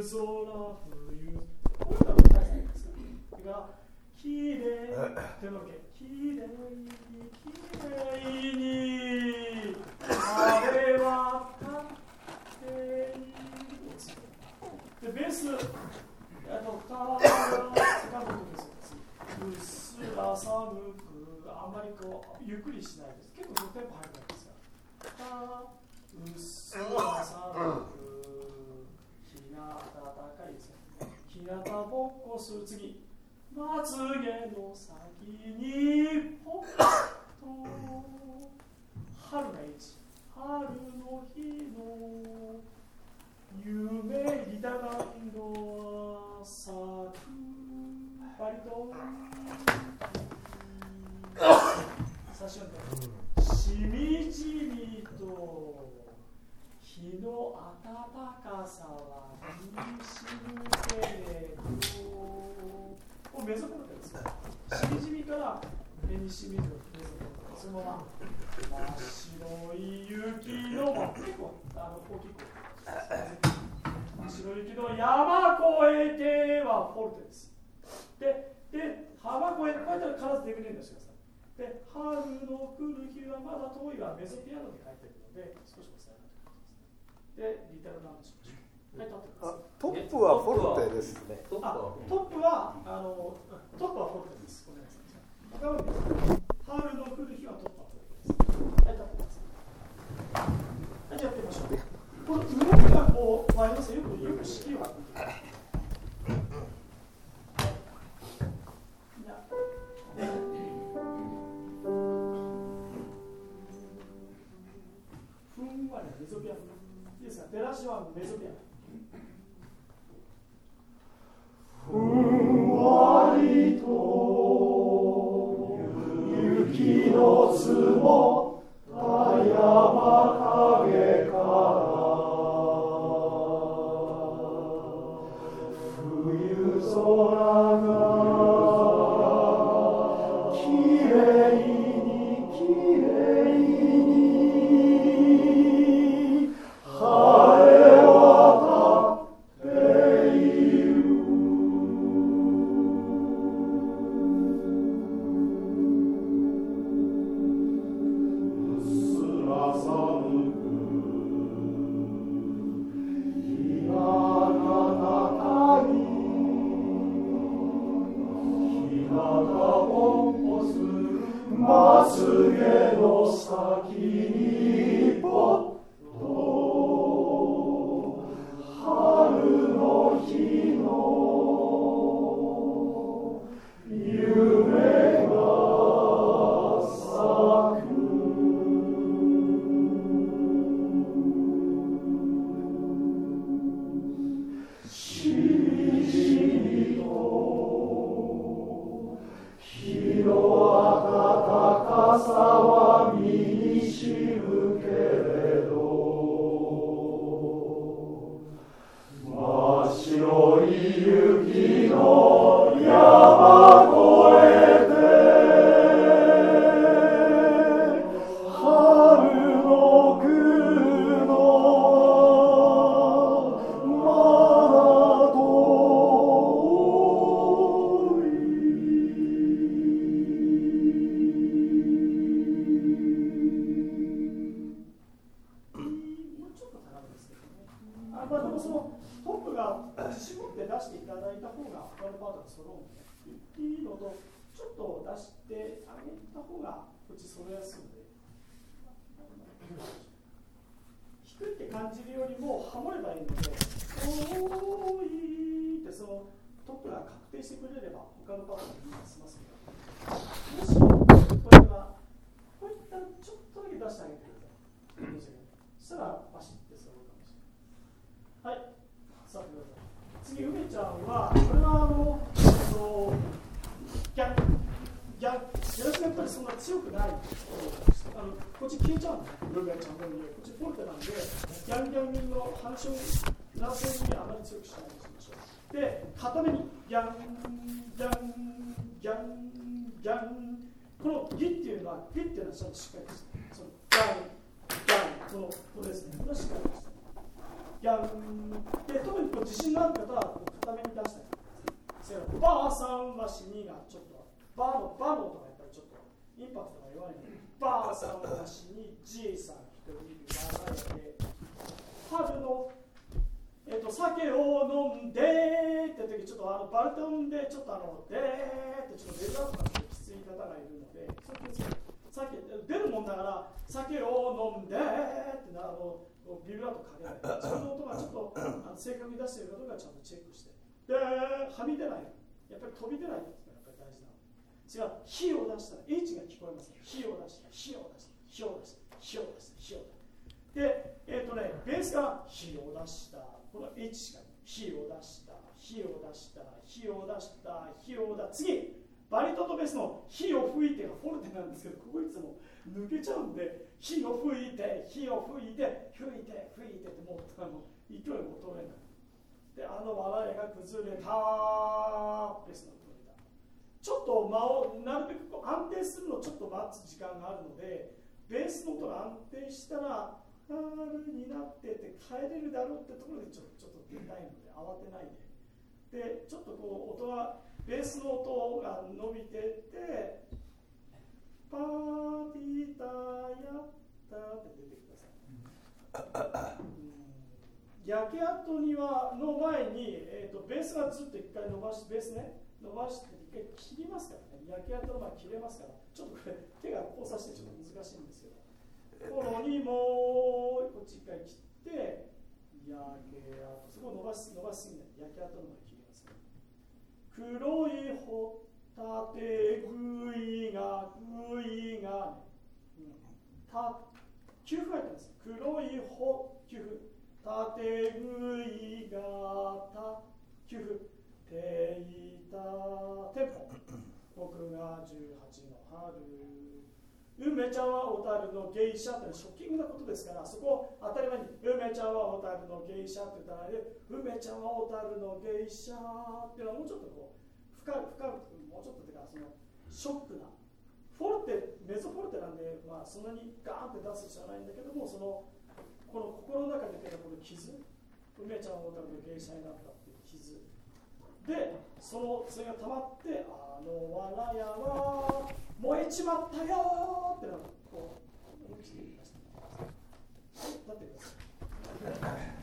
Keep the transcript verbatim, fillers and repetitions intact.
空冬こういうのが大切ですからだからきれい手の毛きれいにきれいにあれは勝手にでベースあとたらセカンドとベースうっすら寒くあんまりこうゆっくりしないです結構テンポ速くなるんですようっすら寒く日が暖かいですよね日向ぼっこする次まつげの先にポッと春のエッジ春の日の夢ギタランドは咲く割と最初にしみじみと日の暖かさは身にしむけれどこれメゾコルテですよしみじみから目にしみるメゾコルテそのまま真っ白い雪の結構あの大きく真っ白い雪の山越えてはフォルテですで、で、浜越えこうやったら必ずデビューネームしてくださいで、春の来る日はまだ遠いはメゾピアノで書いてるので少し押さえないといけないですねで、リタルラウンドしましょうはい、立ってくださいトップはフォルテですねトップはあのトップはフォルテですごめんなさい春の来る日はトップはフォルテですはい、立ってくださいはい、じゃあやってみましょうこの動きがこう、まあ、よくよく式をふんわりメゾピアノいいですか出だしはメゾピアノふんわりと雪の積もった山影から冬空がきれいにきれいに晴れ渡っているうっすら寒く日が暖かい日向ぼっこするまつげの先にポッと春の日の夢が咲くしみじみと日の暖かさは身にしむけれど真っ白い雪の山越えて春の来るのまだ遠もうちょっと高めですけどね。あ、まあでもそのトップが絞って出していただいた方が他のパートが揃うんで、いいのとちょっと出してあげた方がうち揃えやすいので、低いって感じるよりもハモればいいので、おーいってそのトップが確定してくれれば他のパートが済ますけど、もしこれがこういったちょっとだけ出してあげてください。そしたらバシッて揃うかもしれない。はい、座ってください。次、梅ちゃんは、これはあの、えっと、逆、逆、よろしくやっぱりそんな強くない。あのこっち消えちゃうんだね、梅ちゃんのこっちポルテなんで、ギャンギャンの話を男性にあまり強くしないようにしましょう。で、固めに、ギャン、ギャン、ギャン、ギャン、このギっていうのは、ギっていうのはちゃんとしっかりですね。そのギャン、ギャン、この、これですね。これはしっかりですね。ギャン、で、特にこう自信のある方はこう固めに出したりそれからばあさんは死にがちょっとばのばの音がやっぱりちょっとインパクトが弱いのでばあさんは死にじいさん一人いる長屋で春のえっと、酒を飲んでって時ちょっとあのバルトンでちょっとあのでーってちょっとベルアップがきつい方がいるので酒出るもんだから酒を飲んでってなあのビブラートかけない自分の音がちょっとあの正確に出しているかどうかちゃんとチェックしてではみ出ないやっぱり飛び出ないですねやっぱり大事なの違う火を出したら H が聞こえますね火を出した火を出した火を出した火を出した火を出したで、えっ、ー、とね、ベースが火を出した、この H しか火を出した、火を出した、火を出した、火を出した、次、バリトとベースの火を吹いてがフォルテなんですけど、ここいつも抜けちゃうんで、火を吹いて、火を吹いて、吹いて、吹いてってもうあの勢いが衰えない。で、あの笑いが崩れた、ベースの音がちょっと間をなるべくこう安定するのをちょっと待つ時間があるので、ベースの音が安定したら、春になってて帰れるだろうってところでちょちょっと出たいので慌てないででちょっとこう音がベースの音が伸びてってパーティータやったって出てください、うん、焼け跡にはの前に、えー、とベースがずっと一回伸ばしてベースね伸ばして一回切りますからね焼け跡の前切れますからちょっとこれ手が交差してちょっと難しいんですけど頃にもこっち一回切って焼け跡そこを伸ばし伸ばしすぎない焼け跡のまで切りますね黒いホタテグイがグイが、ね、たきゅうふ入ってます黒いホきゅうふタテグイがたきゅうふていたテンポ僕がじゅうはちの春梅ちゃんは小樽の芸者ってショッキングなことですからそこを当たり前に梅ちゃんは小樽の芸者って言ったらで梅ちゃんは小樽の芸者っていうのはもうちょっとこう深く深くもうちょっとてかそのショックなフォルテメゾフォルテなんで、まあ、そんなにガーンって出す必要はないんだけどもそのこの心の中で出たこの傷梅ちゃんは小樽の芸者になったっていう傷でそのそれが溜まってあのわらやは燃えちまったよーってなるこう思い切って言いました。はい、立ってください。